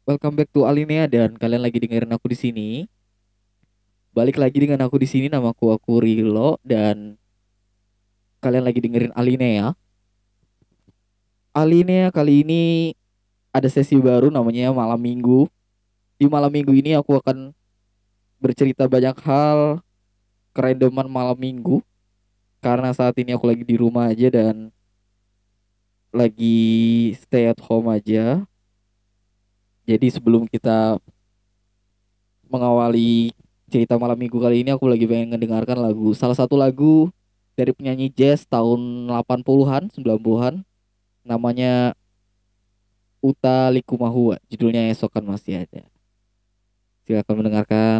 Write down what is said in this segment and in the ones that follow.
Welcome back to Alinea dan kalian lagi dengerin aku di sini. Balik lagi dengan aku di sini, namaku Rilo dan kalian lagi dengerin Alinea. Alinea kali ini ada sesi baru namanya Malam Minggu. Di malam minggu ini aku akan bercerita banyak hal kerandoman malam minggu karena saat ini aku lagi di rumah aja dan lagi stay at home aja. Jadi sebelum kita mengawali cerita malam minggu kali ini aku lagi pengen ngedengarkan salah satu lagu dari penyanyi jazz tahun 80-an, 90-an namanya Uta Likumahua, judulnya Esok Kan Masih Ada. Silakan mendengarkan.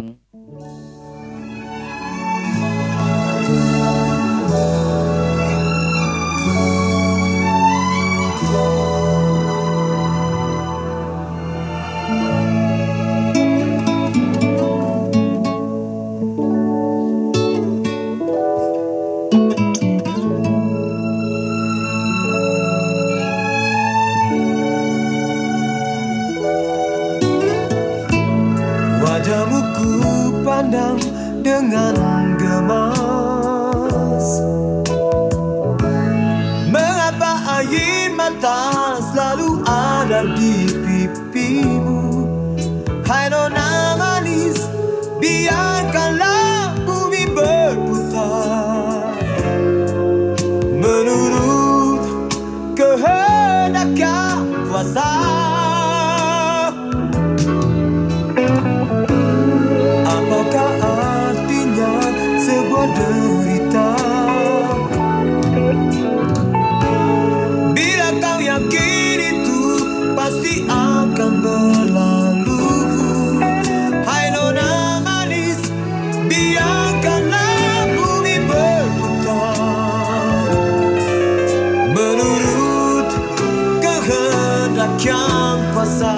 Wajahmu ku pandang dengan gemas. Mengapa air mata selalu ada di pipimu? Hai nona manis, biarkanlah bumi berputar menurut kehendak yang kuasa. Apakah artinya sebuah derita bila kau yakin itu pasti akan berlalu? Hai nona manis, biarkanlah bumi berputar menurut kehendak yang kuasa.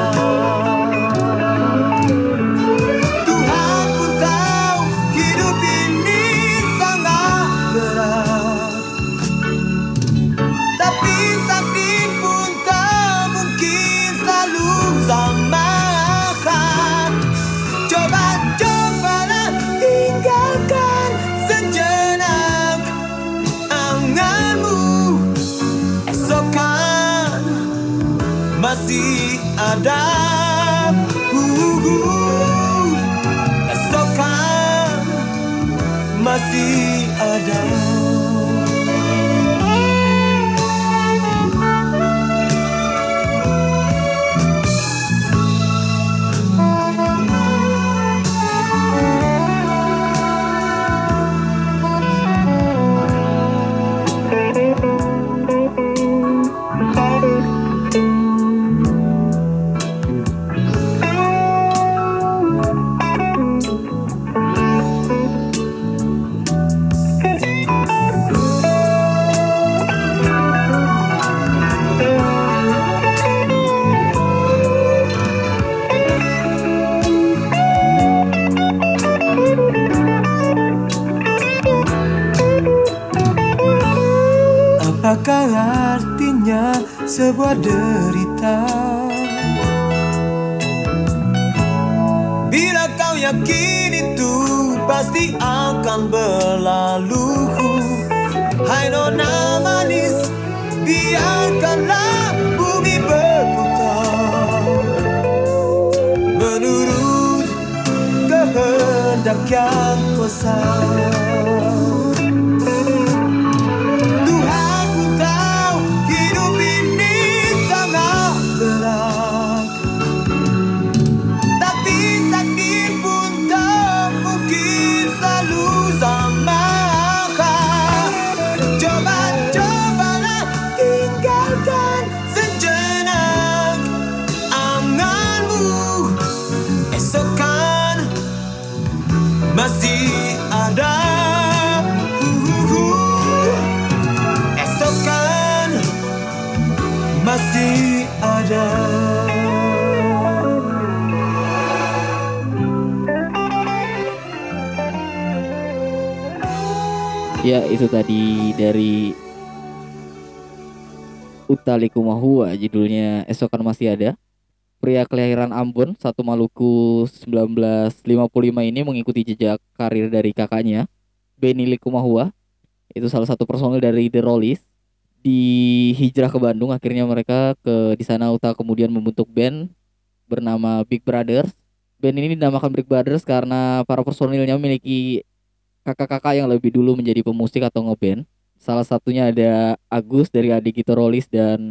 Masih ada, esok kan masih ada. Apakah artinya sebuah derita bila kau yakin itu pasti akan berlalu? Hai nona manis, biarkanlah bumi berputar menurut kehendak yang kuasa. Masih ada, esok kan masih ada. Ya, itu tadi dari Uta Likumahua, judulnya Esok Kan Masih Ada. Pria kelahiran Ambon, satu Maluku 1955 ini mengikuti jejak karir dari kakaknya, Benny Likumahua. Itu salah satu personil dari The Rollies. Di hijrah ke Bandung, akhirnya mereka di sana Uta kemudian membentuk band bernama Big Brothers. Band ini dinamakan Big Brothers karena para personilnya memiliki kakak-kakak yang lebih dulu menjadi pemusik atau ngeband. Salah satunya ada Agus dari adik Gito Rolis dan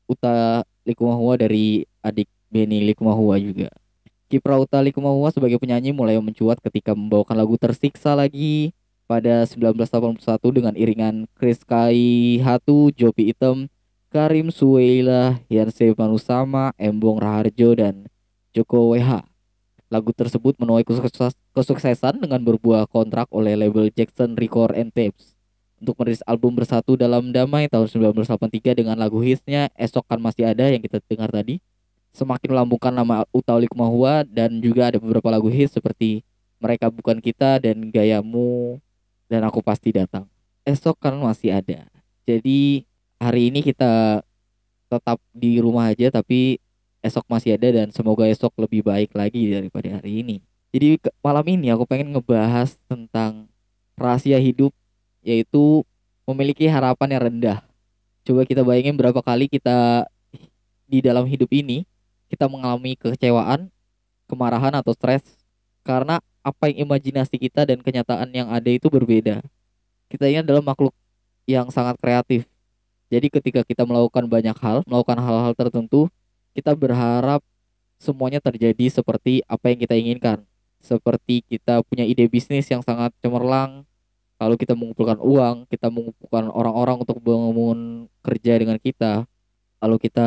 Uta Likumahua dari adik Benny Likumahua juga. Kiprah Uta Likumahua sebagai penyanyi mulai mencuat ketika membawakan lagu Tersiksa Lagi pada 1981 dengan iringan Chris Kai Hatu, Jopi Item, Karim Suweilah, Yanse Manusama, Embong Raharjo, dan Joko WH. Lagu tersebut menuai kesuksesan dengan berbuah kontrak oleh label Jackson Record and Tapes untuk merilis album Bersatu Dalam Damai tahun 1983 dengan lagu hitsnya Esok Kan Masih Ada yang kita dengar tadi. Semakin melambungkan nama Utha Likumahua dan juga ada beberapa lagu hits seperti Mereka Bukan Kita dan Gayamu dan Aku Pasti Datang. Esok kan masih ada. Jadi hari ini kita tetap di rumah aja tapi esok masih ada dan semoga esok lebih baik lagi daripada hari ini. Jadi malam ini aku pengen ngebahas tentang rahasia hidup yaitu memiliki harapan yang rendah. Coba kita bayangin berapa kali kita di dalam hidup ini kita mengalami kekecewaan, kemarahan atau stres karena apa yang imajinasi kita dan kenyataan yang ada itu berbeda. Kita ini adalah makhluk yang sangat kreatif. Jadi ketika kita melakukan hal-hal tertentu, kita berharap semuanya terjadi seperti apa yang kita inginkan. Seperti kita punya ide bisnis yang sangat cemerlang, lalu kita mengumpulkan uang, kita mengumpulkan orang-orang untuk bangun kerja dengan kita, lalu kita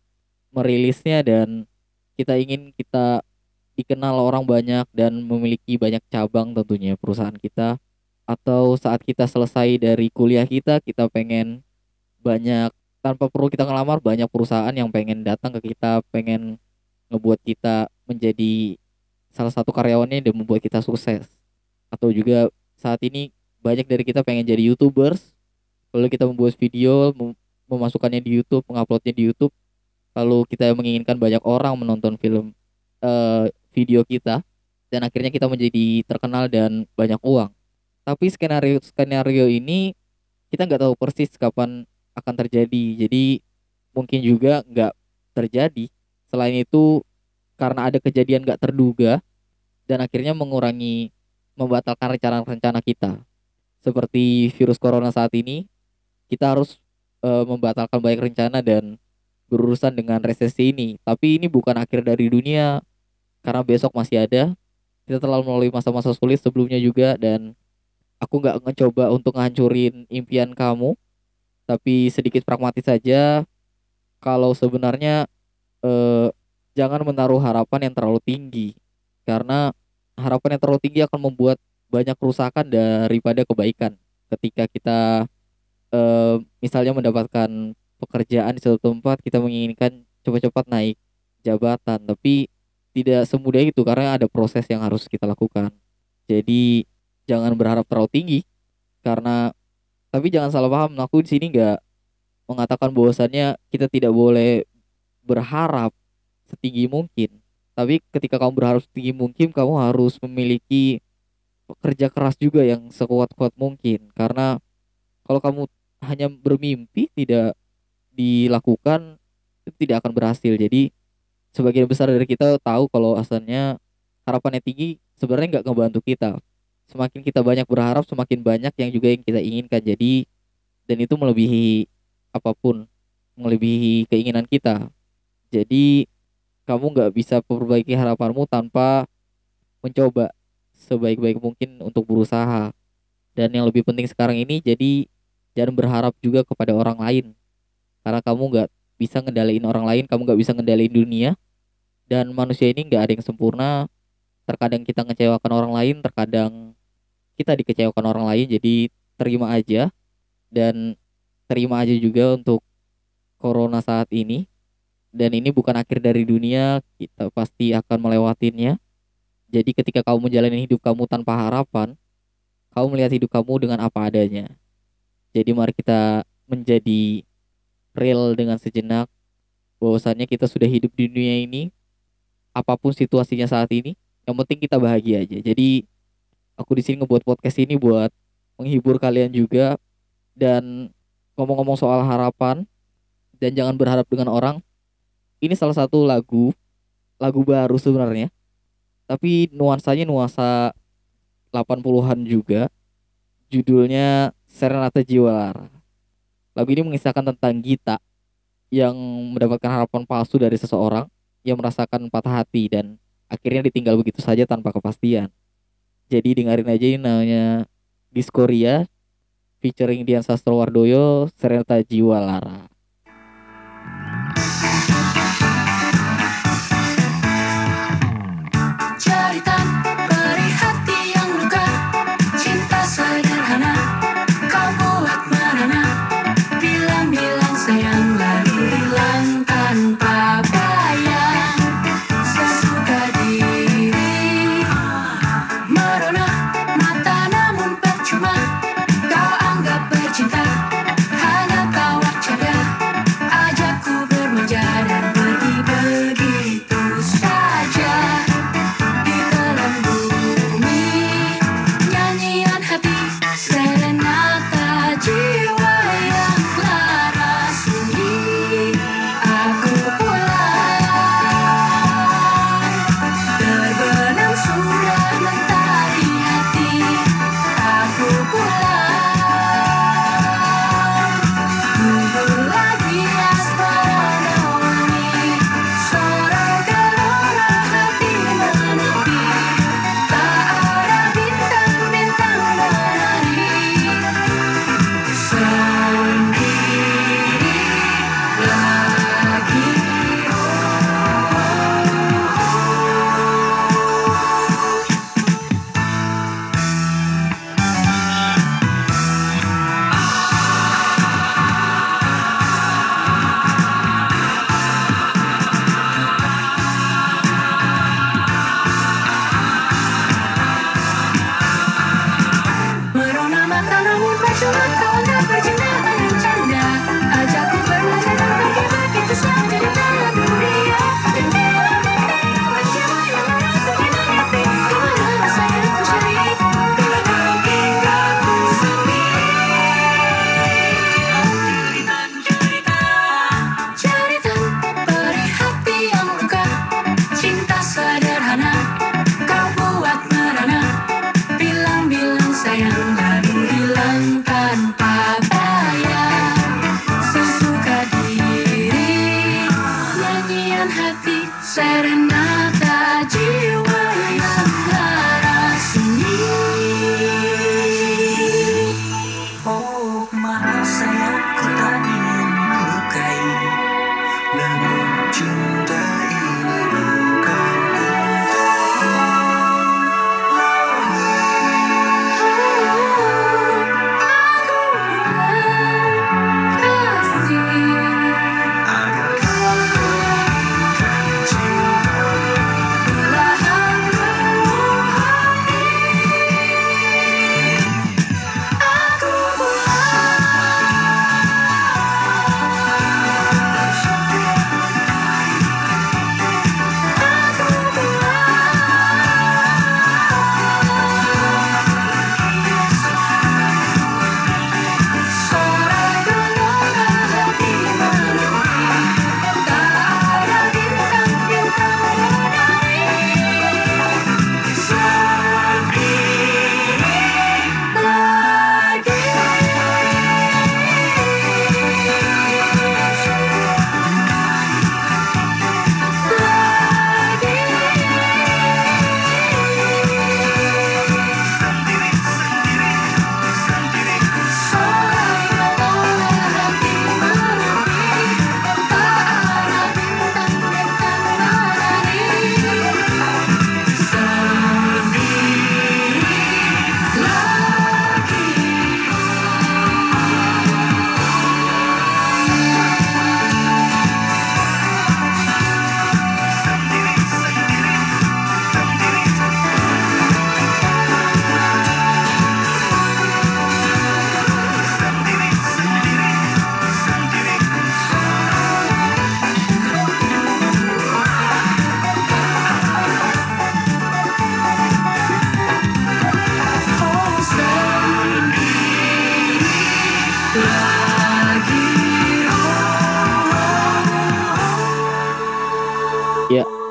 merilisnya dan kita ingin dikenal orang banyak dan memiliki banyak cabang tentunya perusahaan kita. Atau saat kita selesai dari kuliah kita pengen banyak tanpa perlu kita ngelamar banyak perusahaan yang pengen datang ke kita, pengen ngebuat kita menjadi salah satu karyawannya dan membuat kita sukses. Atau juga saat ini banyak dari kita pengen jadi YouTubers, lalu kita membuat video, memasukkannya di YouTube, menguploadnya di YouTube, lalu kita menginginkan banyak orang menonton video kita dan akhirnya kita menjadi terkenal dan banyak uang. Tapi skenario skenario ini kita nggak tahu persis kapan akan terjadi. Jadi mungkin juga nggak terjadi. Selain itu karena ada kejadian nggak terduga dan akhirnya membatalkan rencana-rencana kita. Seperti virus corona saat ini, kita harus membatalkan banyak rencana dan berurusan dengan resesi ini. Tapi ini bukan akhir dari dunia karena besok masih ada. Kita telah melalui masa-masa sulit sebelumnya juga dan aku nggak ngecoba untuk ngancurin impian kamu, tapi sedikit pragmatis saja. Kalau sebenarnya eh, jangan menaruh harapan yang terlalu tinggi karena harapan yang terlalu tinggi akan membuat banyak kerusakan daripada kebaikan. Ketika kita misalnya mendapatkan pekerjaan di suatu tempat, kita menginginkan cepat-cepat naik jabatan, tapi tidak semudah itu karena ada proses yang harus kita lakukan. Jadi jangan berharap terlalu tinggi karena tapi jangan salah paham, aku di sini nggak mengatakan bahwasannya kita tidak boleh berharap setinggi mungkin. Tapi ketika kamu berharap setinggi mungkin, kamu harus memiliki kerja keras juga yang sekuat-kuat mungkin. Karena kalau kamu hanya bermimpi tidak dilakukan, itu tidak akan berhasil. Jadi sebagian besar dari kita tahu kalau asalnya harapannya tinggi sebenarnya nggak ngebantu kita. Semakin kita banyak berharap, semakin banyak yang juga yang kita inginkan. Jadi dan itu melebihi apapun, melebihi keinginan kita. Jadi kamu nggak bisa memperbaiki harapanmu tanpa mencoba sebaik-baik mungkin untuk berusaha. Dan yang lebih penting sekarang ini, jadi jangan berharap juga kepada orang lain. Karena kamu nggak bisa ngendaliin orang lain, kamu nggak bisa ngendaliin dunia. Dan manusia ini nggak ada yang sempurna. Terkadang kita ngecewakan orang lain, terkadang kita dikecewakan orang lain. Jadi terima aja dan terima aja juga untuk corona saat ini. Dan ini bukan akhir dari dunia, kita pasti akan melewatinya. Jadi ketika kamu menjalani hidup kamu tanpa harapan, kamu melihat hidup kamu dengan apa adanya. Jadi mari kita menjadi real dengan sejenak bahwasannya kita sudah hidup di dunia ini apapun situasinya saat ini, yang penting kita bahagia aja. Jadi aku di sini ngebuat podcast ini buat menghibur kalian juga, dan ngomong-ngomong soal harapan dan jangan berharap dengan orang. Ini salah satu lagu baru sebenarnya, tapi nuansanya nuansa 80-an juga. Judulnya Serenata Jiwa Lara. Lagu ini mengisahkan tentang Gita yang mendapatkan harapan palsu dari seseorang yang merasakan patah hati dan akhirnya ditinggal begitu saja tanpa kepastian. Jadi dengerin aja, ini namanya Diskoria featuring Dian Sastrowardoyo, Serenata Jiwa Lara. Jeritan perih hati yang luka, cinta sederhana kau buat merana. Bilang-bilang sayang lalu hilang tanpa bayang. Sesuka diri merona mata namun percuma. Kau anggap bercinta hanya tawa jaga.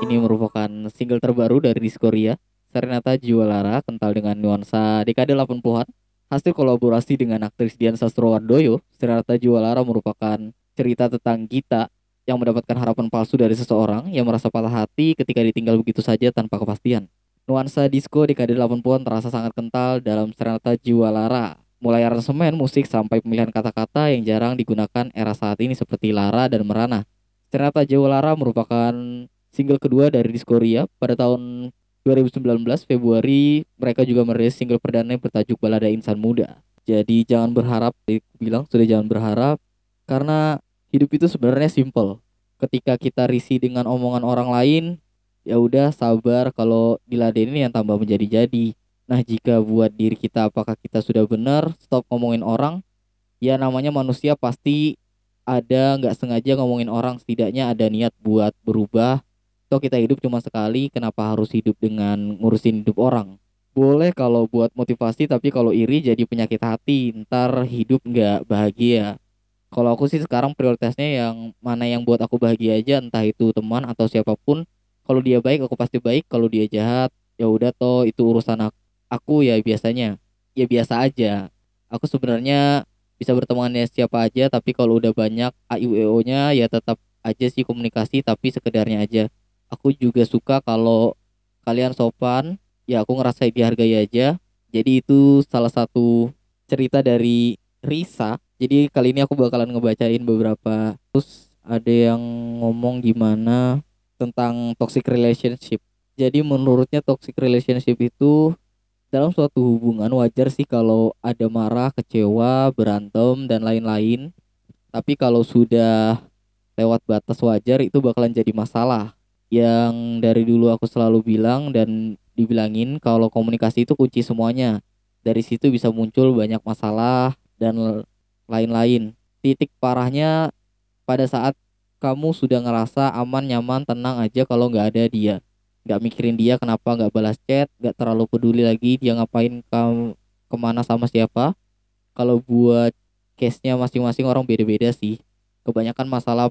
Ini merupakan single terbaru dari Diskoria, Serenata Jiwa Lara, kental dengan nuansa dekade 80-an. Hasil kolaborasi dengan aktris Dian Sastrowardoyo, Serenata Jiwa Lara merupakan cerita tentang Gita yang mendapatkan harapan palsu dari seseorang yang merasa patah hati ketika ditinggal begitu saja tanpa kepastian. Nuansa disco dekade 80-an terasa sangat kental dalam Serenata Jiwa Lara. Mulai aransemen musik sampai pemilihan kata-kata yang jarang digunakan era saat ini seperti Lara dan Merana. Serenata Jiwa Lara merupakan single kedua dari Diskoria pada tahun 2019 Februari. Mereka juga merilis single perdana yang bertajuk Balada Insan Muda. Jadi jangan berharap, bilang sudah jangan berharap, karena hidup itu sebenarnya simple. Ketika kita risih dengan omongan orang lain, ya udah sabar, kalau diladenin yang tambah menjadi-jadi. Nah, jika buat diri kita apakah kita sudah benar, stop ngomongin orang. Ya namanya manusia pasti ada nggak sengaja ngomongin orang, setidaknya ada niat buat berubah. Toh kita hidup cuma sekali, kenapa harus hidup dengan ngurusin hidup orang? Boleh kalau buat motivasi, tapi kalau iri jadi penyakit hati, ntar hidup nggak bahagia. Kalau aku sih sekarang prioritasnya yang mana yang buat aku bahagia aja, entah itu teman atau siapapun. Kalau dia baik aku pasti baik, kalau dia jahat ya udah, toh itu urusan aku ya biasanya. Ya biasa aja. Aku sebenarnya bisa berteman dengan siapa aja, tapi kalau udah banyak AIUEO-nya ya tetap aja sih komunikasi, tapi sekedarnya aja. Aku juga suka kalau kalian sopan, ya aku ngerasa dihargai aja. Jadi itu salah satu cerita dari Risa. Jadi kali ini aku bakalan ngebacain beberapa. Terus ada yang ngomong gimana tentang toxic relationship. Jadi menurutnya toxic relationship itu dalam suatu hubungan wajar sih kalau ada marah, kecewa, berantem, dan lain-lain. Tapi kalau sudah lewat batas wajar itu bakalan jadi masalah. Yang dari dulu aku selalu bilang dan dibilangin kalau komunikasi itu kunci semuanya. Dari situ bisa muncul banyak masalah dan lain-lain. Titik parahnya pada saat kamu sudah ngerasa aman, nyaman, tenang aja kalau nggak ada dia. Nggak mikirin dia kenapa nggak balas chat, nggak terlalu peduli lagi dia ngapain, kamu kemana, sama siapa. Kalau buat case-nya masing-masing orang beda-beda sih. Kebanyakan masalah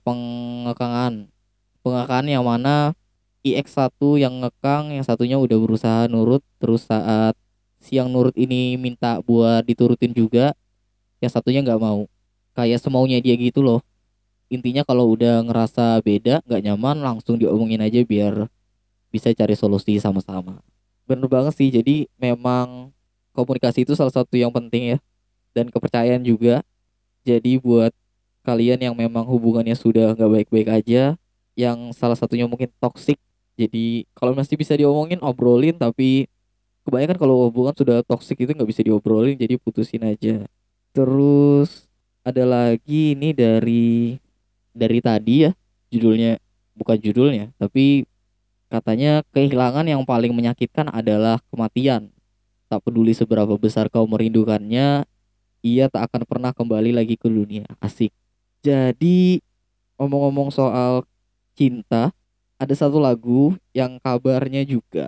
pengekangan yang mana IX1 yang ngekang, yang satunya udah berusaha nurut, terus saat si yang nurut ini minta buat diturutin juga, yang satunya nggak mau. Kayak semaunya dia gitu loh. Intinya kalau udah ngerasa beda, nggak nyaman, langsung diomongin aja biar bisa cari solusi sama-sama. Bener banget sih, jadi memang komunikasi itu salah satu yang penting ya, dan kepercayaan juga. Jadi buat kalian yang memang hubungannya sudah nggak baik-baik aja, yang salah satunya mungkin toksik, jadi kalau masih bisa diomongin, obrolin. Tapi kebanyakan kalau hubungan sudah toksik itu nggak bisa diobrolin, jadi putusin aja. Terus ada lagi ini dari tadi ya, judulnya, bukan judulnya tapi katanya kehilangan yang paling menyakitkan adalah kematian. Tak peduli seberapa besar kau merindukannya, ia tak akan pernah kembali lagi ke dunia. Asik. Jadi ngomong-ngomong soal cinta, ada satu lagu yang kabarnya juga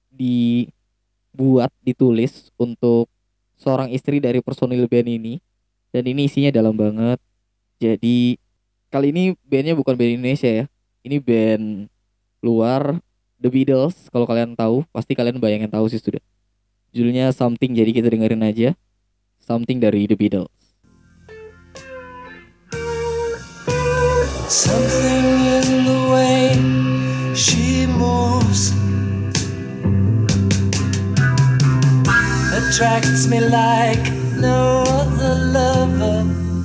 ditulis untuk seorang istri dari personil band ini, dan ini isinya dalam banget. Jadi kali ini bandnya bukan band Indonesia ya, ini band luar, The Beatles. Kalau kalian tahu, pasti kalian bayangin tahu sih sudah. Judulnya Something, jadi kita dengerin aja Something dari The Beatles. Something in the way she moves attracts me like no other lover.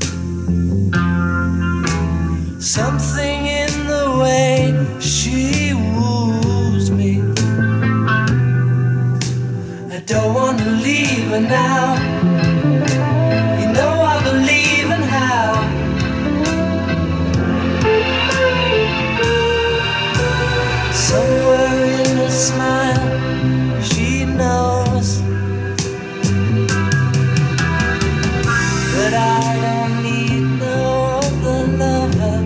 Something in the way she woos me. I don't wanna leave her now. You know I believe in how. Somewhere in her smile, she knows that I don't need no other lover.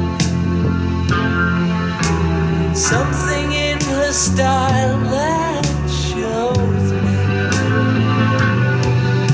Something in her style that shows me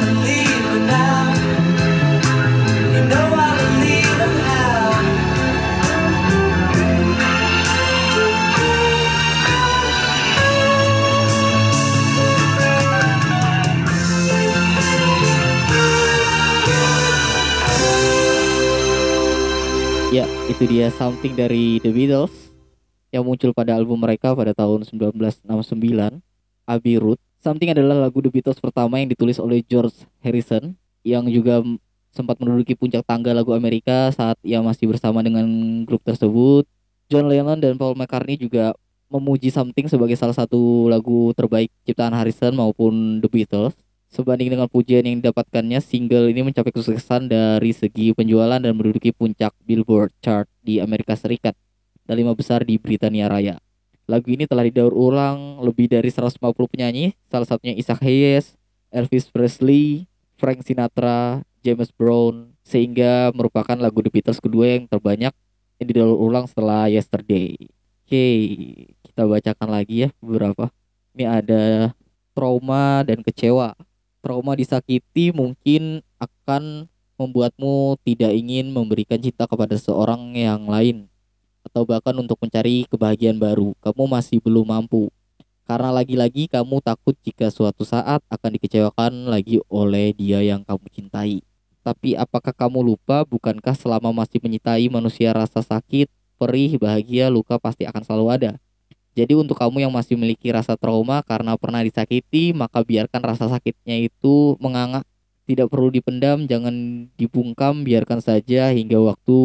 wanna leave her now. You know I believe in how. Ya, itu dia Something dari The Beatles yang muncul pada album mereka pada tahun 1969, Abbey Road. Something adalah lagu The Beatles pertama yang ditulis oleh George Harrison yang juga sempat menduduki puncak tangga lagu Amerika saat ia masih bersama dengan grup tersebut. John Lennon dan Paul McCartney juga memuji Something sebagai salah satu lagu terbaik ciptaan Harrison maupun The Beatles. Sebanding dengan pujian yang didapatkannya, single ini mencapai kesuksesan dari segi penjualan dan menduduki puncak Billboard chart di Amerika Serikat dan 5 besar di Britania Raya. Lagu ini telah didaur ulang lebih dari 150 penyanyi, salah satunya Isaac Hayes, Elvis Presley, Frank Sinatra, James Brown, sehingga merupakan lagu The Beatles kedua yang terbanyak yang didaur ulang setelah Yesterday. Oke, kita bacakan lagi ya beberapa. Ini ada trauma dan kecewa. Trauma disakiti mungkin akan membuatmu tidak ingin memberikan cinta kepada seorang yang lain atau bahkan untuk mencari kebahagiaan baru. Kamu masih belum mampu. Karena lagi-lagi kamu takut jika suatu saat akan dikecewakan lagi oleh dia yang kamu cintai. Tapi apakah kamu lupa bukankah selama masih menyintai manusia rasa sakit, perih, bahagia, luka pasti akan selalu ada. Jadi untuk kamu yang masih memiliki rasa trauma karena pernah disakiti, maka biarkan rasa sakitnya itu menganga. Tidak perlu dipendam, jangan dibungkam, biarkan saja hingga waktu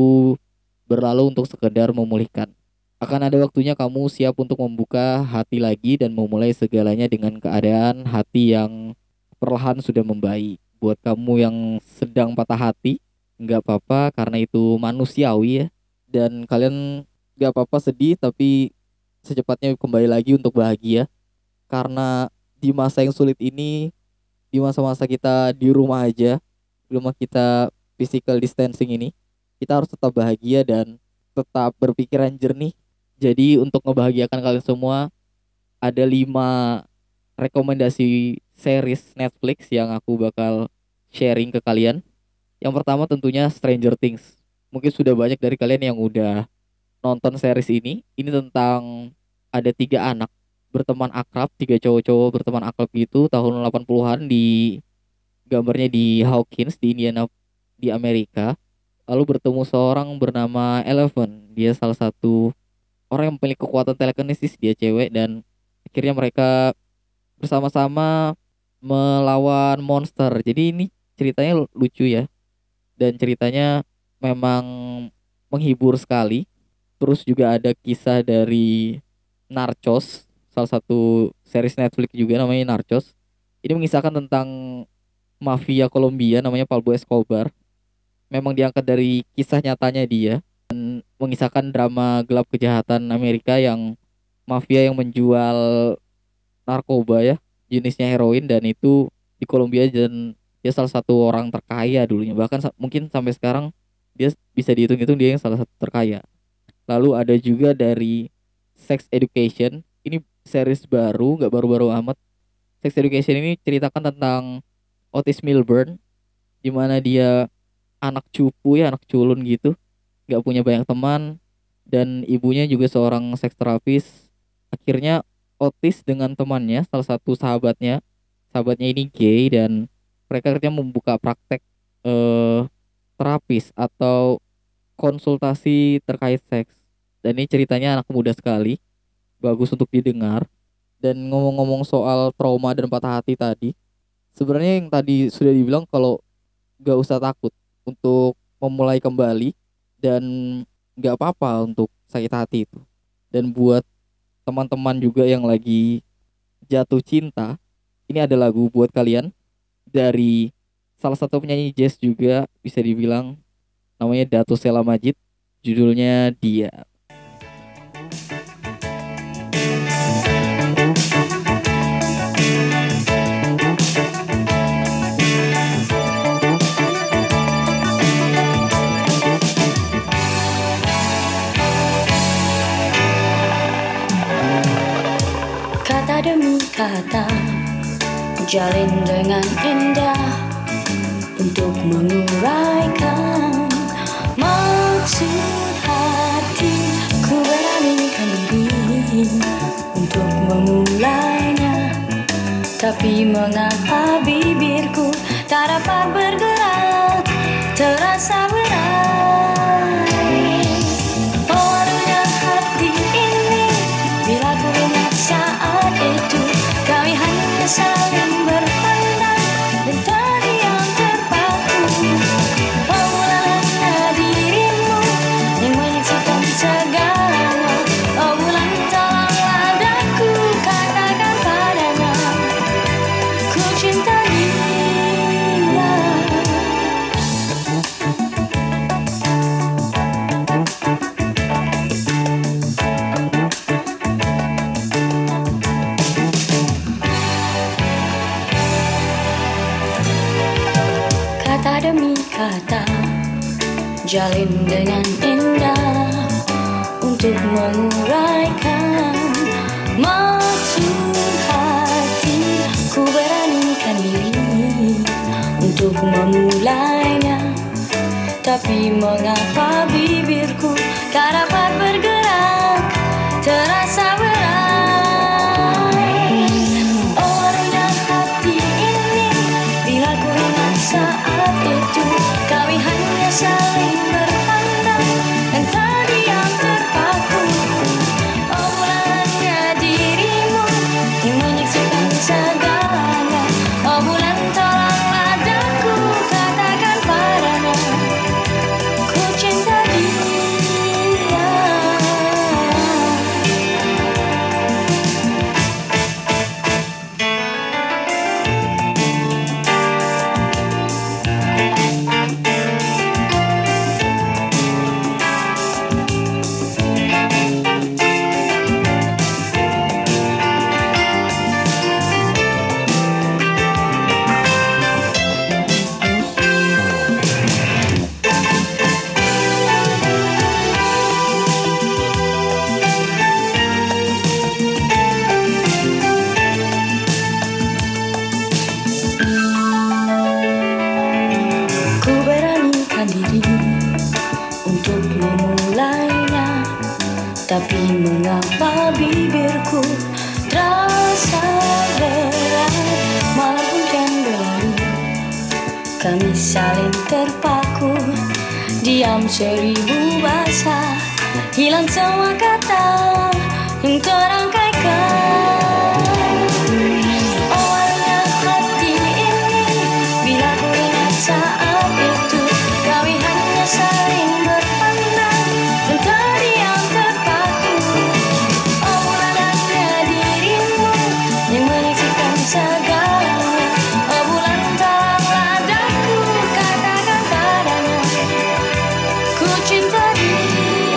berlalu untuk sekedar memulihkan. Akan ada waktunya kamu siap untuk membuka hati lagi dan memulai segalanya dengan keadaan hati yang perlahan sudah membaik. Buat kamu yang sedang patah hati, nggak apa-apa karena itu manusiawi ya. Dan kalian nggak apa-apa sedih, tapi secepatnya kembali lagi untuk bahagia. Karena di masa yang sulit ini, di masa-masa kita di rumah aja, di rumah kita physical distancing ini, kita harus tetap bahagia dan tetap berpikiran jernih. Jadi untuk ngebahagiakan kalian semua, ada 5 rekomendasi series Netflix yang aku bakal sharing ke kalian. Yang pertama tentunya Stranger Things. Mungkin sudah banyak dari kalian yang udah nonton series ini. Ini tentang ada 3 anak berteman akrab, 3 cowok-cowok berteman akrab gitu tahun 80-an di gambarnya di Hawkins di Indiana di Amerika. Lalu bertemu seorang bernama Eleven. Dia salah satu orang yang memiliki kekuatan telekinesis, dia cewek dan akhirnya mereka bersama-sama melawan monster. Jadi ini ceritanya lucu ya dan ceritanya memang menghibur sekali. Terus juga ada kisah dari Narcos, salah satu series Netflix juga namanya Narcos. Ini mengisahkan tentang mafia Kolombia namanya Pablo Escobar. Memang diangkat dari kisah nyatanya dia, mengisahkan drama gelap kejahatan Amerika yang mafia yang menjual narkoba ya, jenisnya heroin dan itu di Kolombia dan dia salah satu orang terkaya dulunya. Bahkan mungkin sampai sekarang dia bisa dihitung-hitung dia yang salah satu terkaya. Lalu ada juga dari Sex Education. Ini series baru, nggak baru-baru amat. Sex Education ini ceritakan tentang Otis Milburn, di mana dia anak cupu ya, anak culun gitu, nggak punya banyak teman, dan ibunya juga seorang seks terapis. Akhirnya Otis dengan temannya, salah satu sahabatnya ini gay dan mereka akhirnya membuka praktek eh, terapis atau konsultasi terkait seks. Dan ini ceritanya anak muda sekali, bagus untuk didengar. Dan ngomong-ngomong soal trauma dan patah hati tadi, sebenarnya yang tadi sudah dibilang kalau gak usah takut untuk memulai kembali dan gak apa-apa untuk sakit hati itu. Dan buat teman-teman juga yang lagi jatuh cinta, ini ada lagu buat kalian dari salah satu penyanyi jazz juga bisa dibilang, namanya Dato Sela Majid, judulnya Dia. Kata demi kata jalin dengan indah untuk menguraikan maksud hati. Ku beranikan diri untuk memulainya, tapi mengapa bibirku tak dapat bergerak, terasa berat. Oh, malunya hati ini bila ku ingat saat itu kami hanya saling berpandang dan terdiam terpaku. Oh, mulanya dirimu yang menyaksikan segalanya. Oh, bulan tolonglah daku katakan padanya, ku cinta dia. Kata demi kata jalin dengan indah untuk menguraikan maksud hati. Ku beranikan diri untuk memulainya, tapi mengapa bibirku tak dapat bergerak, terasa berat. Oh, malunya hati ini bila ku ingat saat itu kami hanya saling berpandang dan terdiam terpaku. Oh, bulannya dirimu yang menyaksikan segalanya. Oh, bulan tolonglah daku katakan padanya, ku cinta dia. Ku beranikan diri untuk memulainya, tapi mengapa bibirku terasa berat. Malam pun kian berlalu, kami saling terpaku, diam seribu bahasa, hilang semua kata yang terangkaikan. Oh, malunya hati ini bila ku ingat saat itu kami hanya saling berpandang dan terdiam terpaku. Oh, bulannya dirimu yang menyaksikan segalanya. Oh, bulan tolonglah daku katakan padanya, ku cinta dia.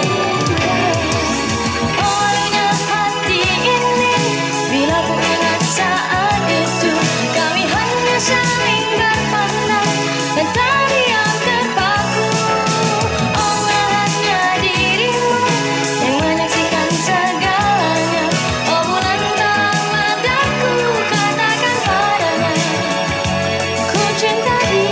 Oh, malunya hati ini bila ku ingat saat itu kami hanya saling berpandang dan terdiam terpaku. Oh, bulannya dirimu yang menyaksikan segalanya. Oh, bulan tolonglah daku katakan padanya, ku cinta dia.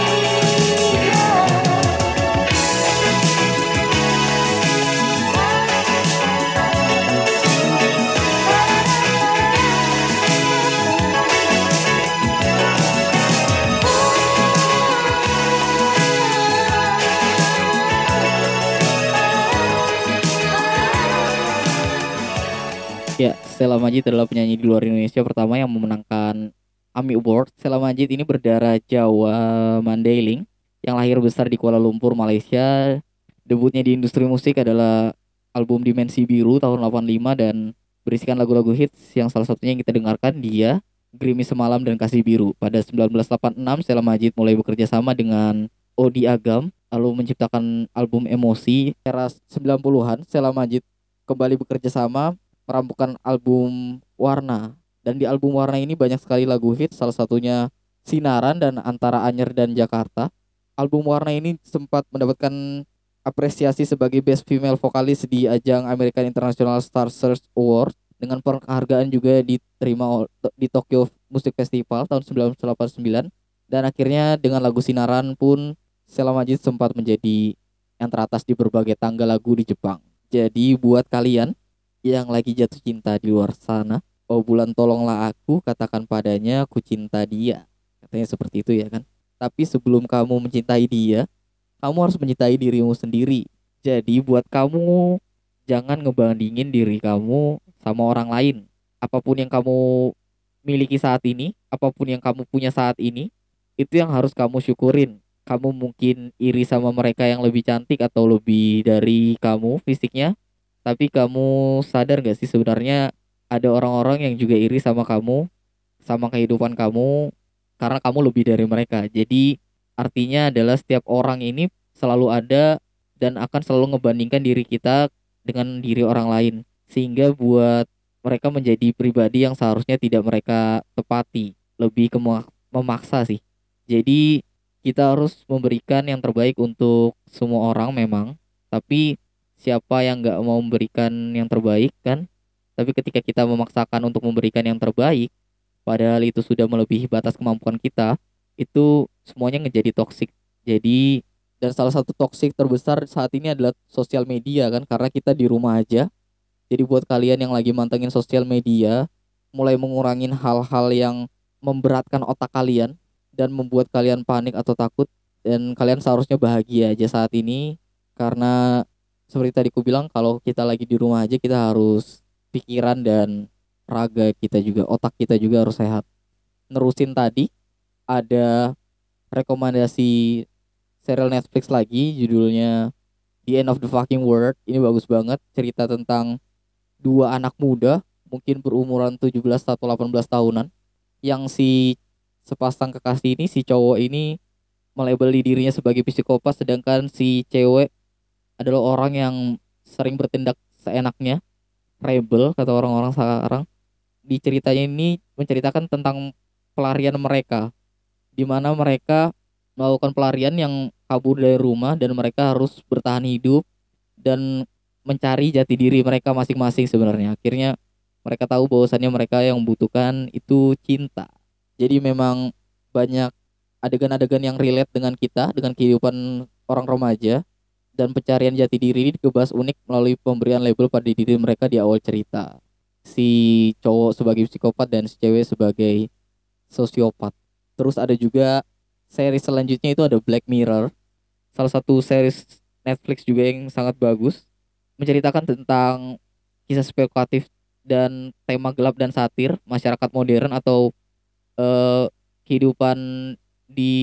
Ya, Sheila Majid adalah penyanyi di luar Indonesia pertama yang memenangkan AMI Award. Sheila Majid ini berdarah Jawa Mandailing yang lahir besar di Kuala Lumpur, Malaysia. Debutnya di industri musik adalah album Dimensi Biru tahun 85 dan berisikan lagu-lagu hits yang salah satunya yang kita dengarkan dia, Gerimis Semalam dan Kasih Biru. Pada 1986 Sheila Majid mulai bekerja sama dengan Odi Agam lalu menciptakan album Emosi. Era 90-an Sheila Majid kembali bekerja sama merampukan album Warna, dan di album Warna ini banyak sekali lagu hits, salah satunya Sinaran dan Antara Anyer dan Jakarta. Album Warna ini sempat mendapatkan apresiasi sebagai Best Female Vokalis di ajang American International Star Search Award, dengan penghargaan juga diterima di Tokyo Music Festival tahun 1989. Dan akhirnya dengan lagu Sinaran pun Sheila Majid sempat menjadi yang teratas di berbagai tangga lagu di Jepang. Jadi buat kalian yang lagi jatuh cinta di luar sana, oh bulan tolonglah aku, katakan padanya aku cinta dia. Katanya seperti itu ya kan. Tapi sebelum kamu mencintai dia, kamu harus mencintai dirimu sendiri. Jadi buat kamu jangan ngebandingin diri kamu sama orang lain. Apapun yang kamu miliki saat ini, apapun yang kamu punya saat ini, itu yang harus kamu syukurin. Kamu mungkin iri sama mereka yang lebih cantik atau lebih dari kamu fisiknya, tapi kamu sadar gak sih sebenarnya ada orang-orang yang juga iri sama kamu, sama kehidupan kamu, karena kamu lebih dari mereka. Jadi artinya adalah setiap orang ini selalu ada dan akan selalu ngebandingkan diri kita dengan diri orang lain. Sehingga buat mereka menjadi pribadi yang seharusnya tidak mereka tepati. Lebih ke memaksa sih. Jadi kita harus memberikan yang terbaik untuk semua orang memang. Tapi siapa yang nggak mau memberikan yang terbaik kan? Tapi ketika kita memaksakan untuk memberikan yang terbaik, padahal itu sudah melebihi batas kemampuan kita, itu semuanya menjadi toksik. Jadi dan salah satu toksik terbesar saat ini adalah sosial media kan, karena kita di rumah aja. Jadi buat kalian yang lagi mantengin sosial media, mulai mengurangin hal-hal yang memberatkan otak kalian dan membuat kalian panik atau takut, dan kalian seharusnya bahagia aja saat ini karena seperti tadi ku bilang, kalau kita lagi di rumah aja kita harus pikiran dan raga kita juga, otak kita juga harus sehat. Nerusin tadi ada rekomendasi serial Netflix lagi, judulnya The End of the Fucking World. Ini bagus banget, cerita tentang dua anak muda mungkin berumuran 17 atau 18 tahunan, yang si sepasang kekasih ini, si cowok ini melabeli dirinya sebagai psikopat, sedangkan si cewek adalah orang yang sering bertindak seenaknya, rebel kata orang-orang sekarang. Di ceritanya ini menceritakan tentang pelarian mereka, di mana mereka melakukan pelarian yang kabur dari rumah dan mereka harus bertahan hidup dan mencari jati diri mereka masing-masing sebenarnya. Akhirnya mereka tahu bahwasannya mereka yang membutuhkan itu cinta. Jadi memang banyak adegan-adegan yang relate dengan kita, dengan kehidupan orang remaja, dan pencarian jati diri ini dikemas unik melalui pemberian label pada diri mereka di awal cerita. Si cowok sebagai psikopat dan si cewek sebagai sosiopat. Terus ada juga series selanjutnya itu ada Black Mirror, salah satu series Netflix juga yang sangat bagus, menceritakan tentang kisah spekulatif dan tema gelap dan satir masyarakat modern atau eh, kehidupan di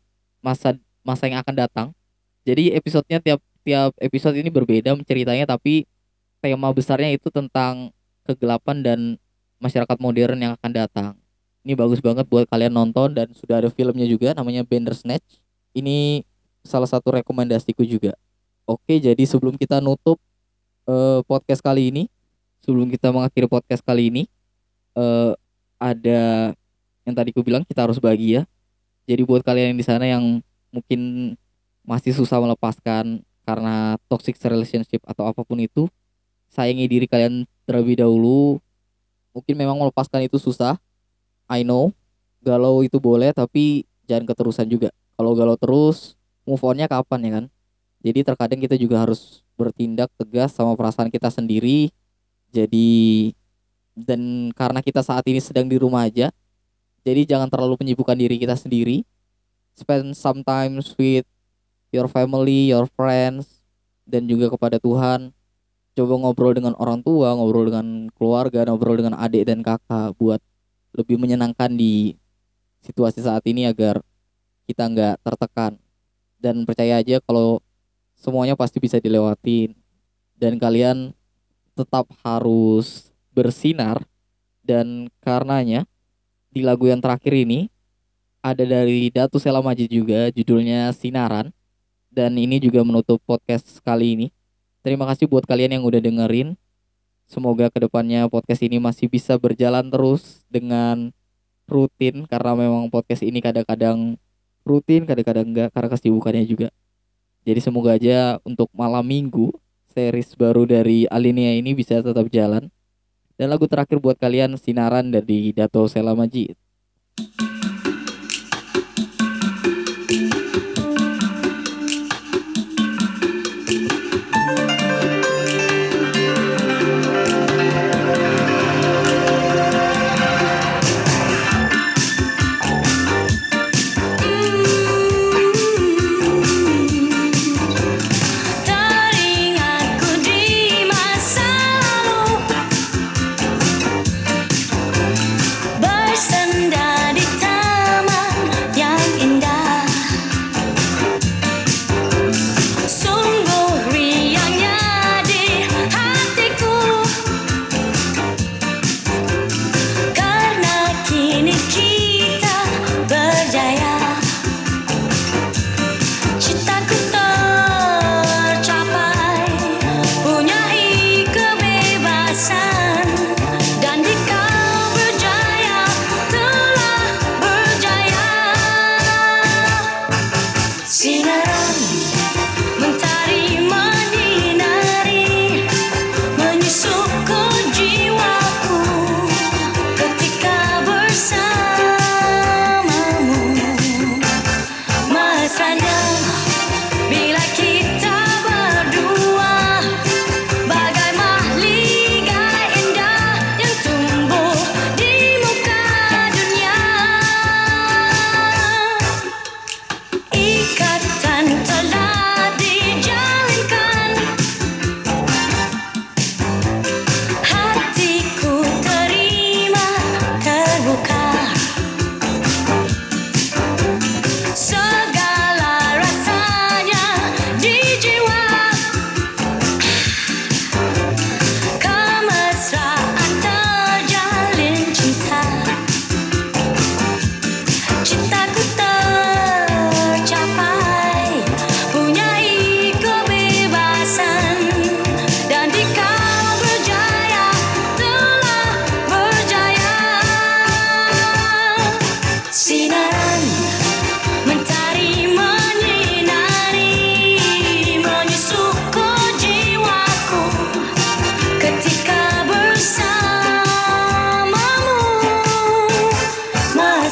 masa masa yang akan datang. Jadi episodenya tiap tiap episode ini berbeda ceritanya, tapi tema besarnya itu tentang kegelapan dan masyarakat modern yang akan datang. Ini bagus banget buat kalian nonton dan sudah ada filmnya juga namanya Bandersnatch. Ini salah satu rekomendasiku juga. Oke, jadi sebelum kita nutup podcast kali ini, sebelum kita mengakhiri podcast kali ini, eh, ada yang tadi ku bilang kita harus bahagia. Jadi buat kalian yang di sana yang mungkin masih susah melepaskan karena toxic relationship atau apapun itu, sayangi diri kalian terlebih dahulu. Mungkin memang melepaskan itu susah, I know. Galau itu boleh, tapi jangan keterusan juga. Kalau galau terus, move onnya kapan ya kan? Jadi terkadang kita juga harus bertindak tegas sama perasaan kita sendiri. Jadi dan karena kita saat ini sedang di rumah aja, jadi jangan terlalu menyibukkan diri kita sendiri. Spend some time with your family, your friends, dan juga kepada Tuhan. Coba ngobrol dengan orang tua, ngobrol dengan keluarga, ngobrol dengan adik dan kakak buat lebih menyenangkan di situasi saat ini agar kita nggak tertekan. Dan percaya aja kalau semuanya pasti bisa dilewatin. Dan kalian tetap harus bersinar. Dan karenanya di lagu yang terakhir ini ada dari Datu Sela Majid juga, judulnya Sinaran. Dan ini juga menutup podcast kali ini. Terima kasih buat kalian yang udah dengerin. Semoga kedepannya podcast ini masih bisa berjalan terus dengan rutin, karena memang podcast ini kadang-kadang rutin, kadang-kadang enggak karena kesibukannya juga. Jadi semoga aja untuk malam minggu series baru dari Alinea ini bisa tetap jalan. Dan lagu terakhir buat kalian Sinaran dari Dato Sela Majid.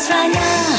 rasanya